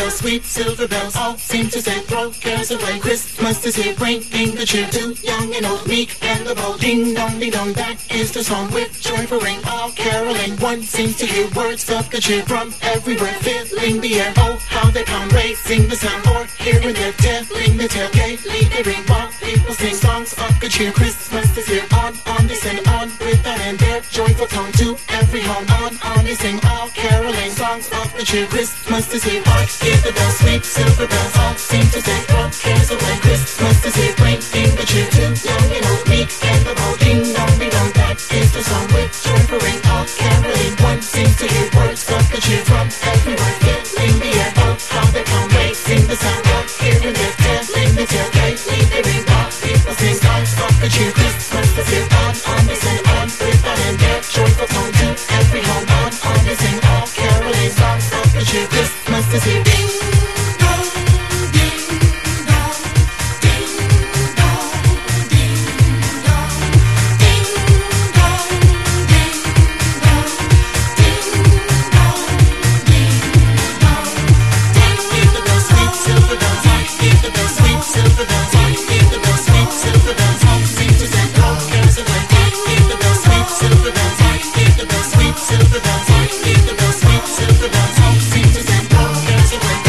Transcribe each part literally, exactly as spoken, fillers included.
bells, sweet silver bells, all seem to say throw cares away. Christmas is here, bringing the cheer to young and old, meek and the bold. Ding dong, ding dong, that is the song with joyful ring, all caroling. One seems to hear words of good cheer from everywhere, filling the air. Oh, how they pound, raising the sound, or here and there, telling the tale, gaily they ring, while people sing songs of good cheer. Christmas is here, on, on they send, on with that and their joyful tone to every home. On, on they sing, all caroling, songs of good cheer. Christmas is here, hark, hear the bells, sweet silver bells, all seem to say throw cares away. Christmas is here, bringing the cheer to young and old, meek and the bold. Ding dong, ding dong, that is the song with joyful ring, all caroling. One seems to hear words of good cheer from everywhere, filling the air. Oh, how they come, raising the sound, out here and there, telling the tale, gaily they ring, while people sing songs of good cheer. Christmas is here, on, on they sing, on with that and their joyful tone to every home. On, on they sing, all caroling, songs of good cheer. Christmas is here. Ding dong, ding dong, ding dong, ding dong, ding dong, ding dong, ding dong, ding dong. Hear the bells, sweet silver bells, hear the bells, sweet silver bells, hear the bells, sweet silver bells, all seem to say throw cares away. Hear the bells, sweet silver bells, hear the bells, sweet silver bells, hear the bells, sweet silver bells, all seem to say throw cares away.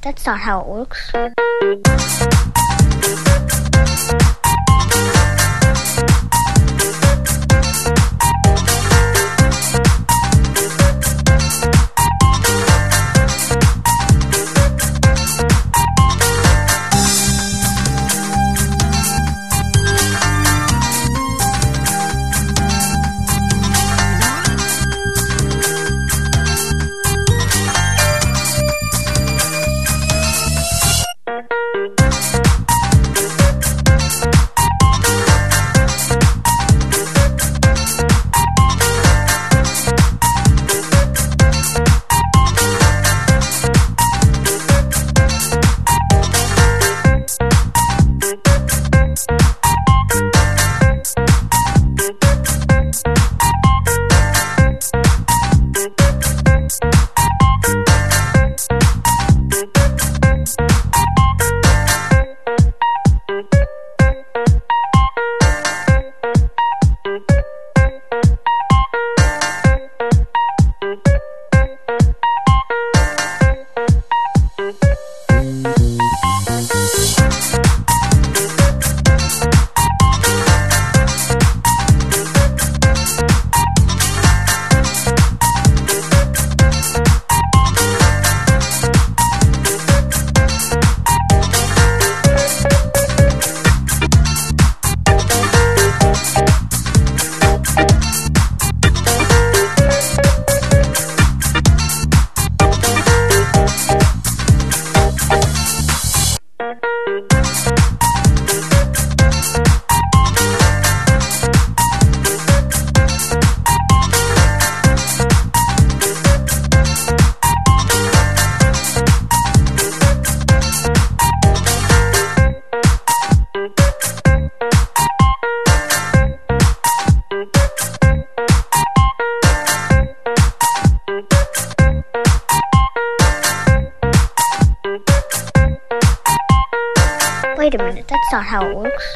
That's not how it works. Wait a minute, that's not how it works.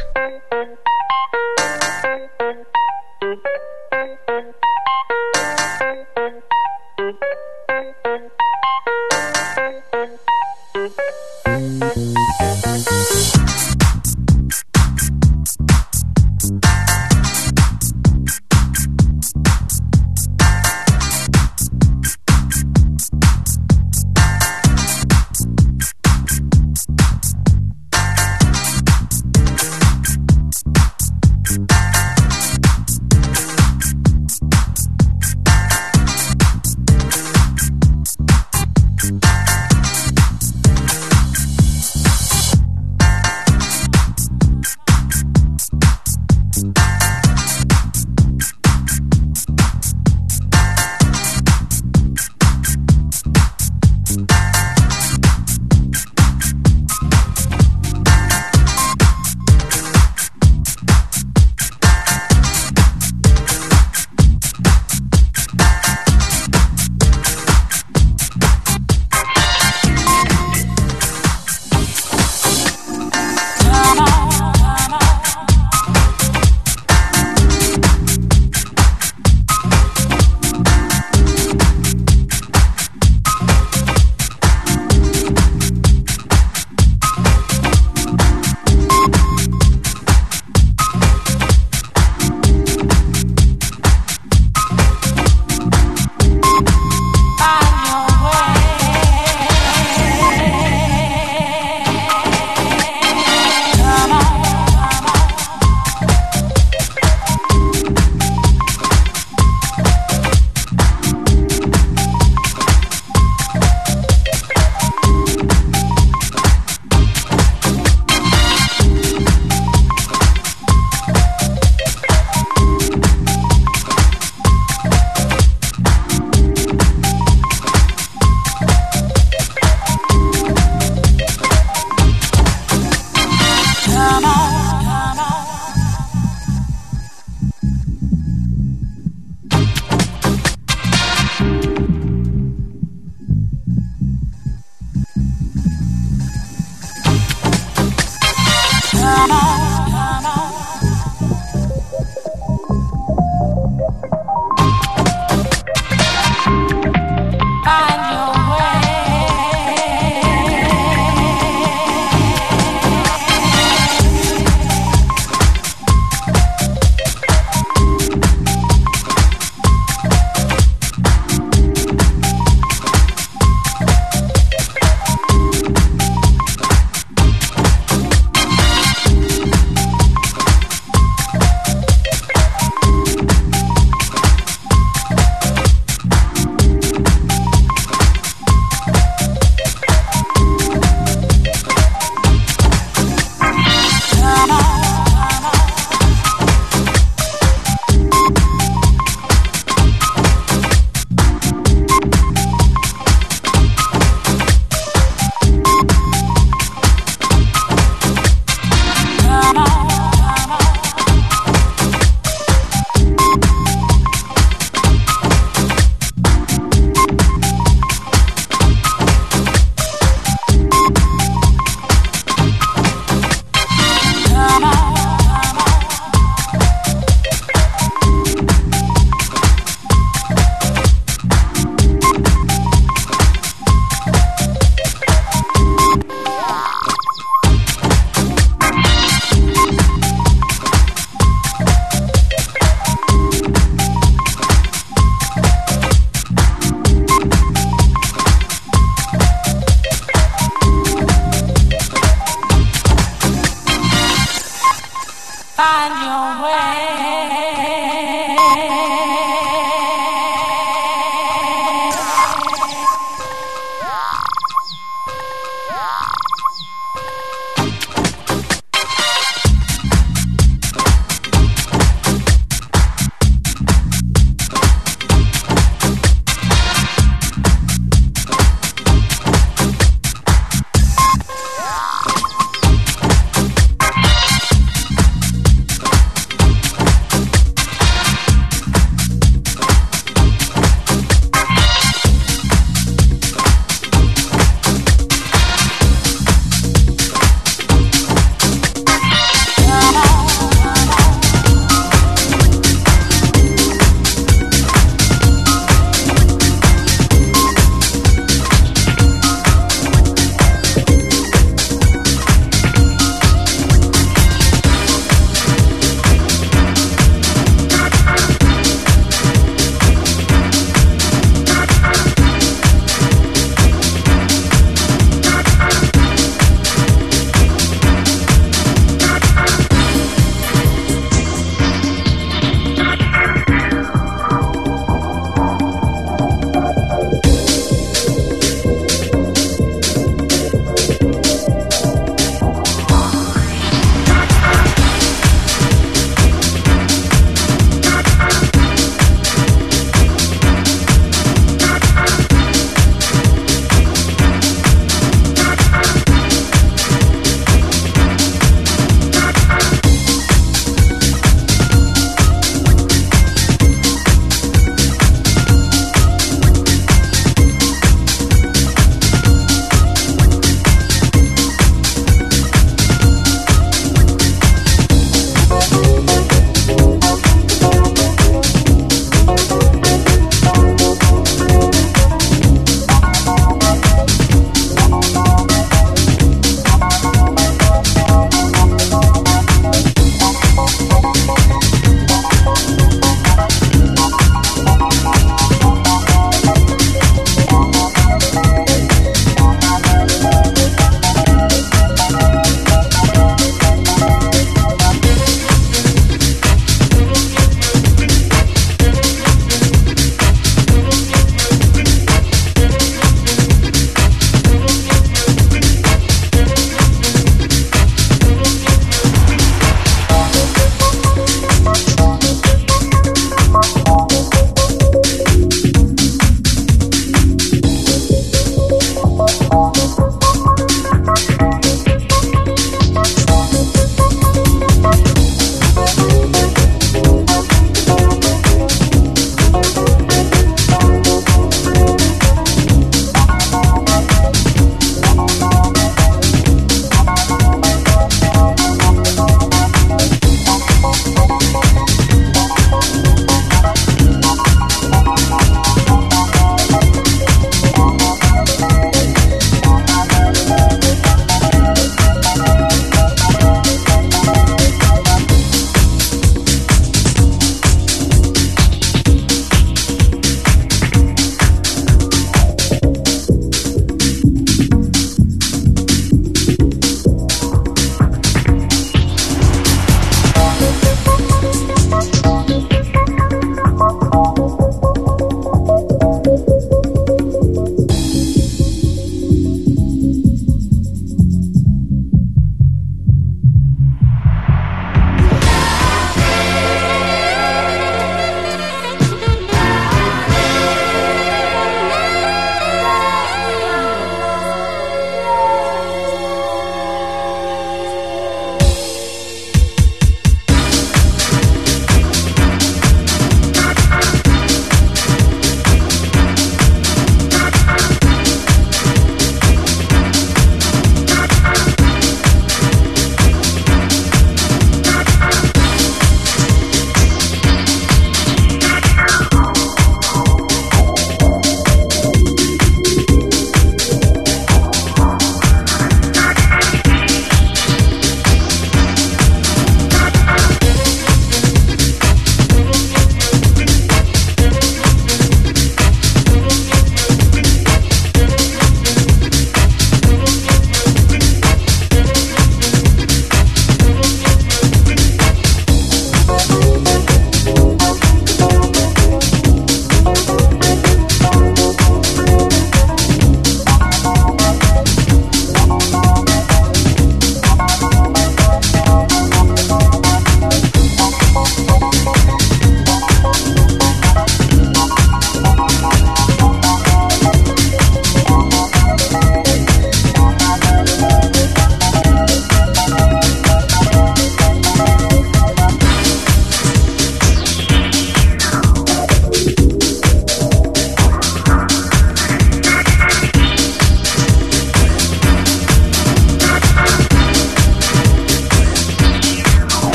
Find your way. find your way.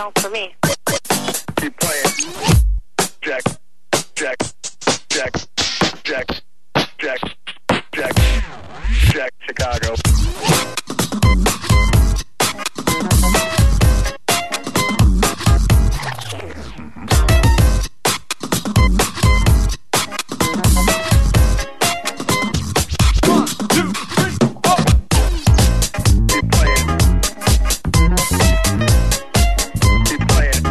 song for me. Keep playing. Jack, Jack, Jack, Jack, Jack, Jack, Jack, Chicago. Keep playing. Keep playing.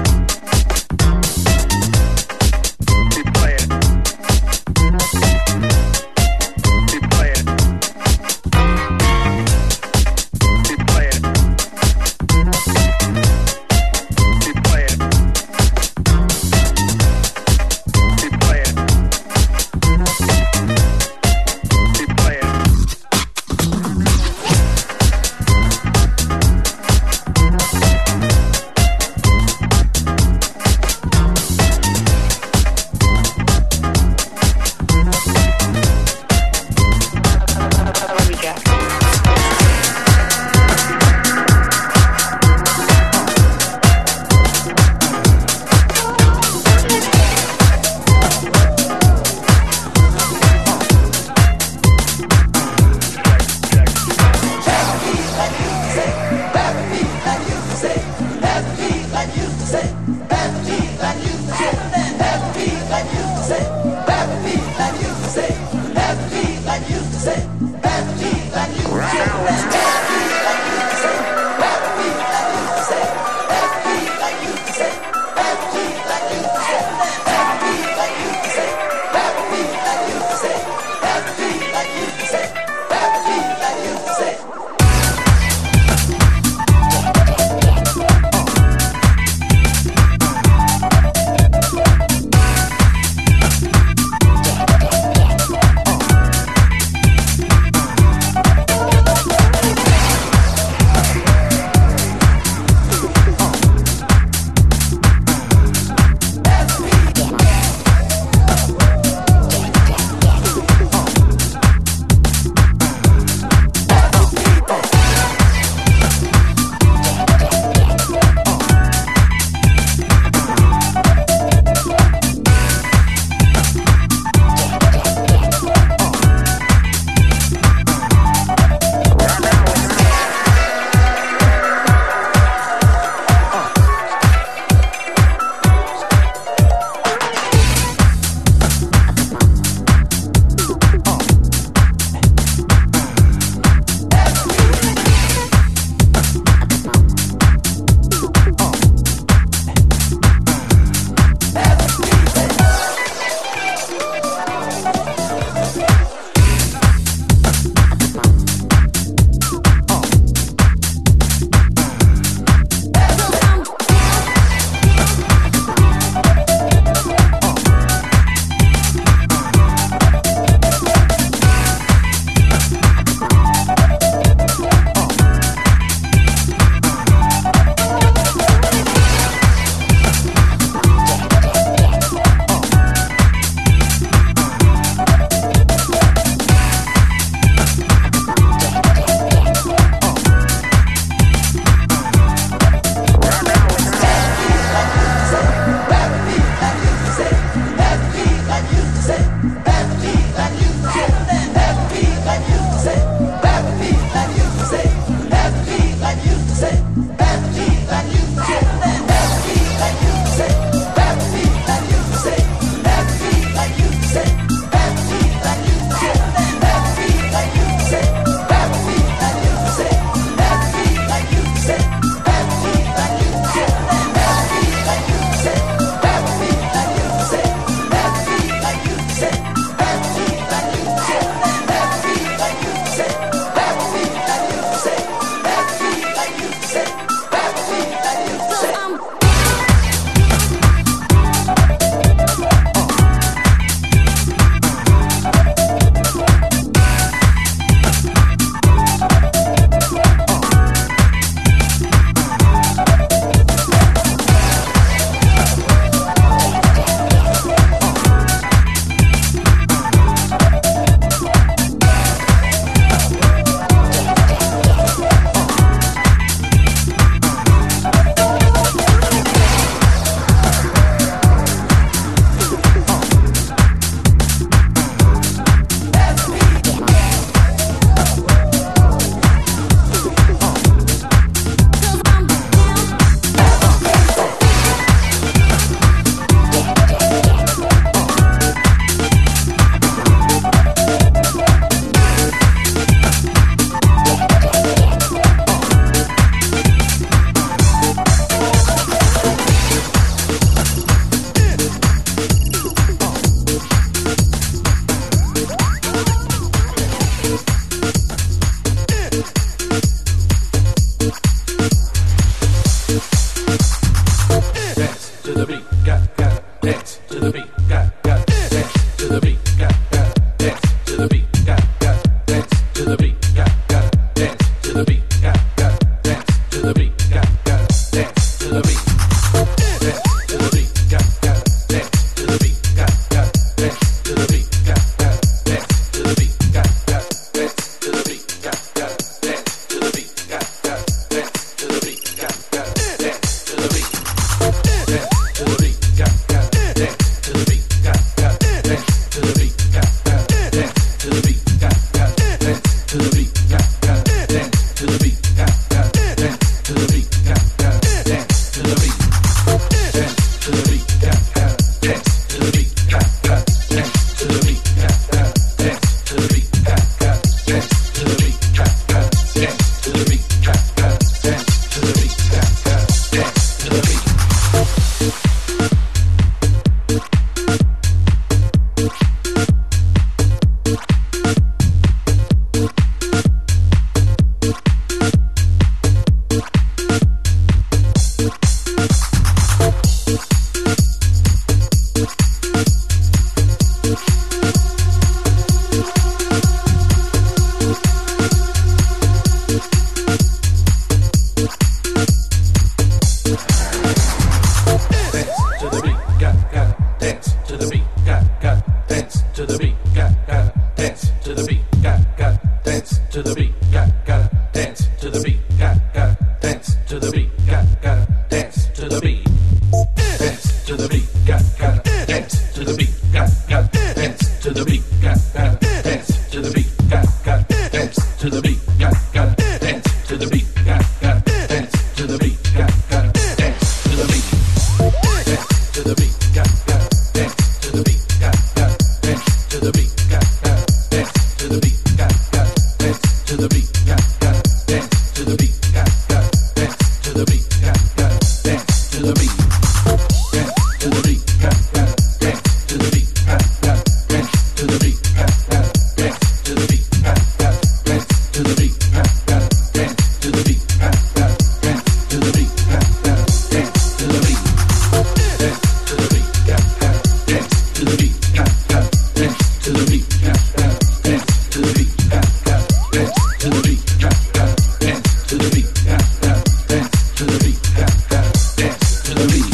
to the beat, got got dance to the beat, got got dance to the beat, got got dance to the beat, got got dance to the beat, dance to the beat, got got dance to the beat, got got dance to the beat, got got dance to the beat, got got dance to the beat, got got dance to the beat, got got dance to the beat, got got dance to the beat, dance to the beat, got got dance to the beat, got got dance to the beat, got got dance to the beat, got got dance to the beat, got got dance to the beat, got got dance to the beat, got got dance to the beat, dance to the beat, got got dance to the beat, got got dance to the beat, got got dance to the beat, got got dance to the beat, got got dance to the beat, got got dance to the beat, got got dance to the beat, dance to the beat, got got dance to the beat, got got dance to the beat, got got dance to the beat, got got dance to the beat, got got dance to the beat, got got dance to the beat, got got dance to the beat.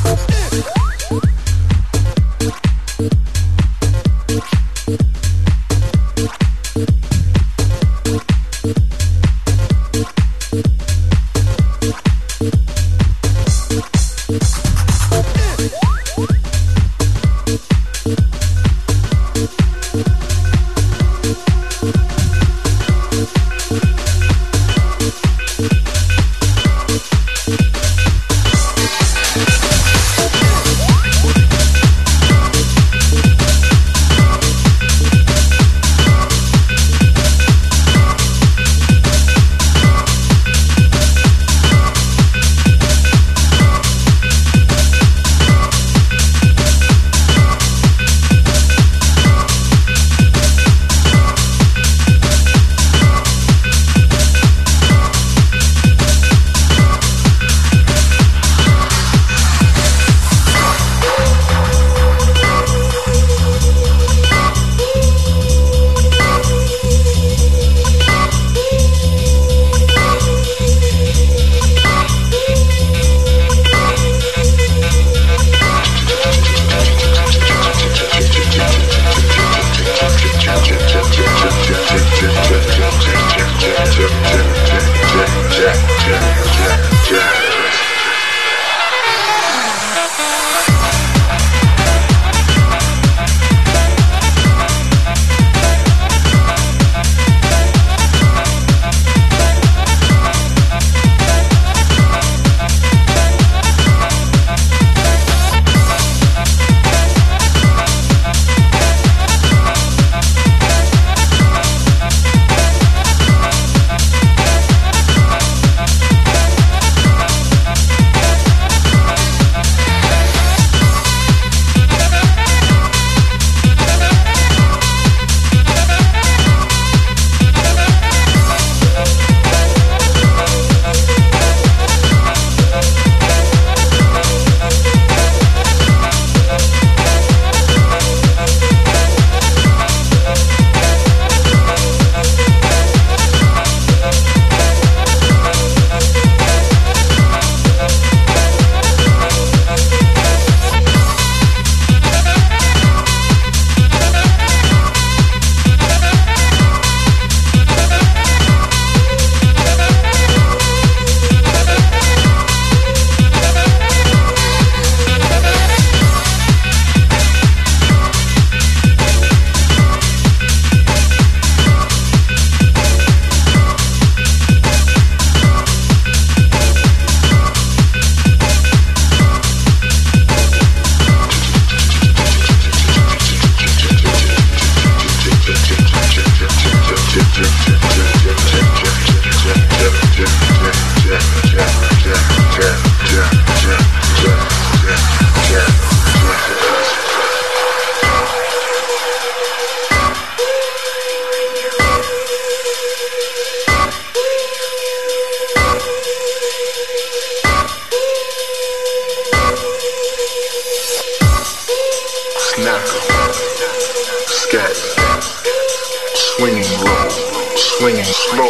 swinging slow,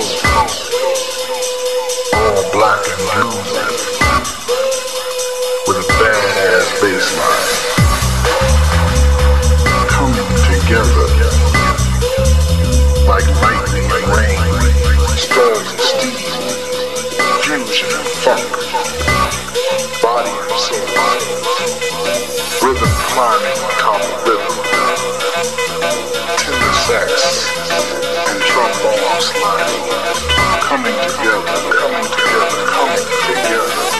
all black and blue, with a badass bass line, coming together and trombone sliding, coming together, coming together, coming together.